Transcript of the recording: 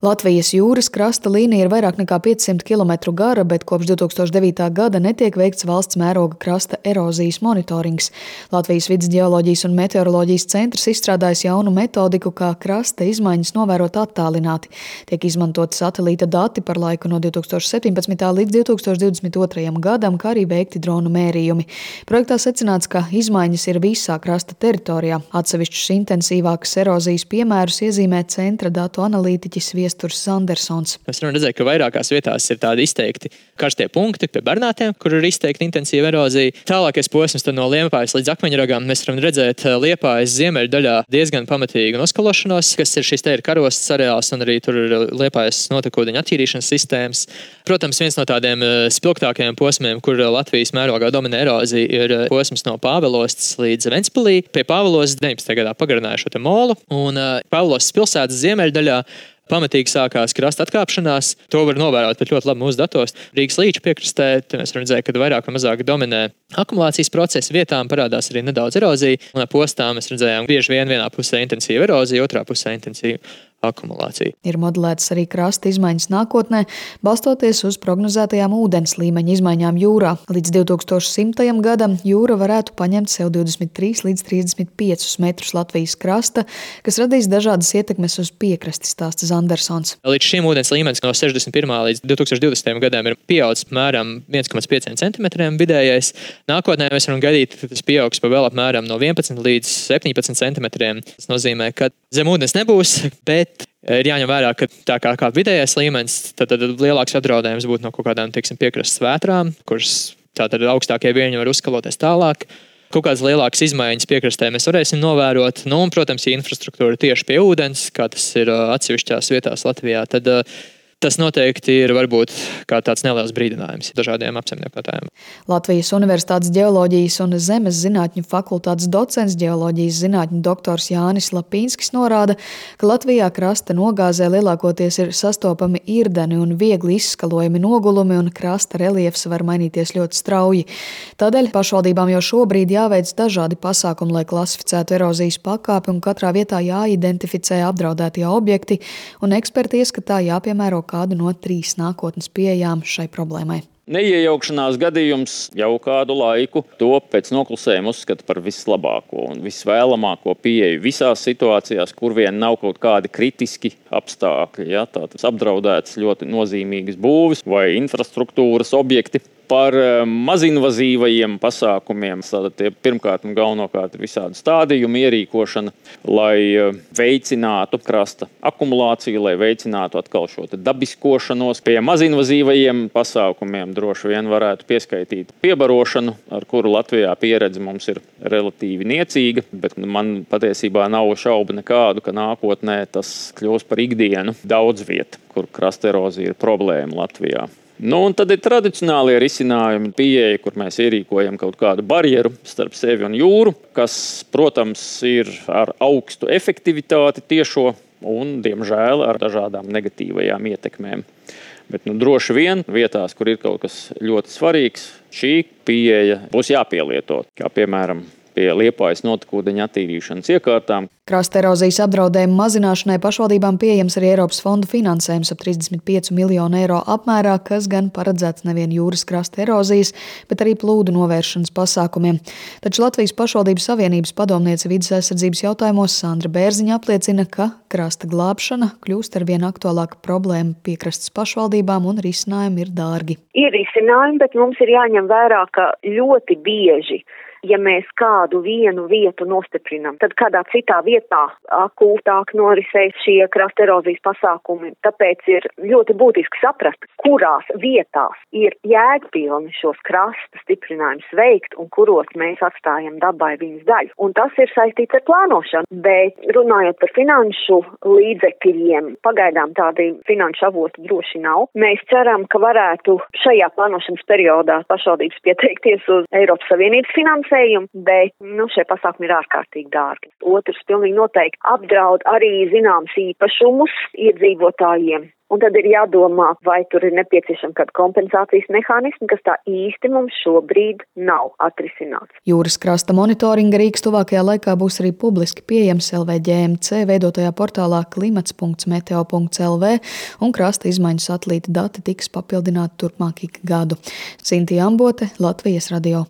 Latvijas jūras krasta līnija ir vairāk nekā 500 km gara, bet kopš 2009. gada netiek veikts valsts mēroga krasta erozijas monitorings. Latvijas Vides ģeoloģijas un meteoroloģijas centrs izstrādājis jaunu metodiku, kā krasta izmaiņas novērot attālināti. Tiek izmantoti satelīta dati par laiku no 2017. līdz 2022. gadam, kā arī veikti dronu mērījumi. Projektā secināts, ka izmaiņas ir visā krasta teritorijā. Atsevišķus intensīvākas erozijas piemērus iezīmē centra datu analītiķis Viesturs Sandersons. Mēs varam redzēt, ka vairākās vietās ir tādi izteikti karstie punkti pie Bernātiem, kur ir izteikti intensīva erozija. Tālākais posms tad no Liepājas līdz Akmeņragām mēs varam redzēt Liepājas ziemeļdaļā diezgan pamatīgu noskalošanos, kas ir šis te ir karostas areāls un arī tur ir Liepājas notekūdeņu attīrīšanas sistēmas. Protams, viens no tādiem spilgtākajiem posmiem, kur Latvijas mērogā dominē erozija, ir posms no Pāvilostas līdz Ventspilī. Pie Pāvilostas 19. gadā pagarināja šo te molu un Pāvilostas pilsētas ziemeļdaļā pamatīgi sākās krasta atkāpšanās. To var novērot pat ļoti labi mūsu datos. Rīgas līča piekrastē mēs redzējām, ka vairāk vai mazāk dominē akumulācijas procesi. Vietām parādās arī nedaudz erozija. Un ap ostām mēs redzējām bieži vien vienā pusē intensīva erozija, otrā pusē intensīva akumulācija. Ir modelētas arī krasta izmaiņas nākotnē, balstoties uz prognozētajām ūdens līmeņa izmaiņām jūrā. Līdz 2100. gadam jūra varētu paņemt sev 23 līdz 35 metrus Latvijas krasta, kas radīs dažādas ietekmes uz piekrasti, stāsta Sandersons. Līdz šim ūdens līmenis no 61. līdz 2020. gadam ir pieaudzis apmēram 1,5 cm vidējais. Nākotnē mēs varam gaidīt, ka tas pieaugs pa vēl apmēram no 11 līdz 17 cm. Tas nozīmē, ka zem ūdens nebūs, bet ir jāņem vērā, ka tā kā vidējais līmenis, tad lielāks apdraudējums būtu no kaut kādām, piekrastes vētrām, kuras tātad augstākie viļņi var uzskaloties tālāk. Kaut kādas lielākas izmaiņas piekrastē mēs varēsim novērot. Nu, un, protams, ja infrastruktūra tieši pie ūdens, kā tas ir atsevišķās vietās Latvijā, tad tas noteikti ir varbūt kā tāds neliels brīdinājums dažādiem apsaimniekotājiem. Latvijas Universitātes ģeoloģijas un zemes zinātņu fakultātes docents ģeoloģijas zinātņu doktors Jānis Lapīnskis norāda, ka Latvijā krasta nogāzē lielākoties ir sastopami irdeni un viegli izskalojami nogulumi un krasta reliefs var mainīties ļoti strauji. Tādēļ pašvaldībām jau šobrīd jāveic dažādi pasākumi, lai klasificētu erozijas pakāpi un katrā vietā jāidentificē apdraudētie objekti un eksperti ieskatā jāpiemēro kādu no 3 nākotnes pieejām šai problēmai. Neiejaukšanās gadījums jau kādu laiku to pēc noklusējuma uzskata par vislabāko un visvēlamāko pieeju visās situācijās, kur vien nav kaut kādi kritiski apstākļi. Ja, tātad apdraudētas ļoti nozīmīgas būvis vai infrastruktūras objekti. Par mazinvazīvajiem pasākumiem, tātad tie pirmkārt un galvenokārt ir visādi stādījumi ierīkošana, lai veicinātu krasta akumulāciju, lai veicinātu atkal šo dabiskošanos. Pie mazinvazīvajiem pasākumiem droši vien varētu pieskaitīt piebarošanu, ar kuru Latvijā pieredze mums ir relatīvi niecīga, bet man patiesībā nav šaubu nekādu, ka nākotnē tas kļūs par ikdienu daudz viet, kur krasta erozija ir problēma Latvijā. Nu, un tad ir tradicionālie risinājumi, pieeja, kur mēs ierīkojam kaut kādu barjeru starp sevi un jūru, kas, protams, ir ar augstu efektivitāti tiešo un, diemžēl, ar dažādām negatīvajām ietekmēm. Bet droši vien vietās, kur ir kaut kas ļoti svarīgs, šī pieeja būs jāpielieto, kā piemēram pie Liepājas notekūdeņu attīrīšanas iekārtām. Krasta erozijas apdraudējumu mazināšanai pašvaldībām pieejams arī Eiropas fondu finansējums ap 35 miljonu eiro apmērā, kas gan paredzēts nevien jūras krasta erozijas, bet arī plūdu novēršanas pasākumiem. Taču Latvijas pašvaldības savienības padomniece vides aizsardzības jautājumos Sandra Bērziņa apliecina, ka krasta glābšana kļūst arvien aktuālāka problēma piekrastes pašvaldībām un risinājumi ir dārgi. Ir risinājumi, bet mums ir jāņem vērā, ka ļoti bieži, ja mēs kādu vienu vietu nostiprinam, tad kādā citā vietā akūtāk norisēs šie krasta erozijas pasākumi. Tāpēc ir ļoti būtiski saprast, kurās vietās ir jēgpilni šos krasta stiprinājumus veikt un kuros mēs atstājam dabai viņas daļu. Un tas ir saistīts ar plānošanu. Bet runājot par finanšu līdzekļiem, pagaidām tādi finanšu avoti droši nav. Mēs ceram, ka varētu šajā plānošanas periodā pašvaldības pieteikties uz Eiropas Savienības finansējumu, bet šie pasākumi ir ārkārtīgi dārgi. Otrs pilnīgi noteikti apdraud arī zināms īpašumus iedzīvotājiem. Un tad ir jādomā, vai tur ir nepieciešama kāda kompensācijas mehānismi, kas tā īsti mums šobrīd nav atrisināts. Jūras krasta monitoringa rīks tuvākajā laikā būs arī publiski pieejams LVGMC veidotajā portālā klimats.meteo.lv un krasta izmaiņu satelīta dati tiks papildināti turpmāk ik gadu. Sintija Ambote, Latvijas radio.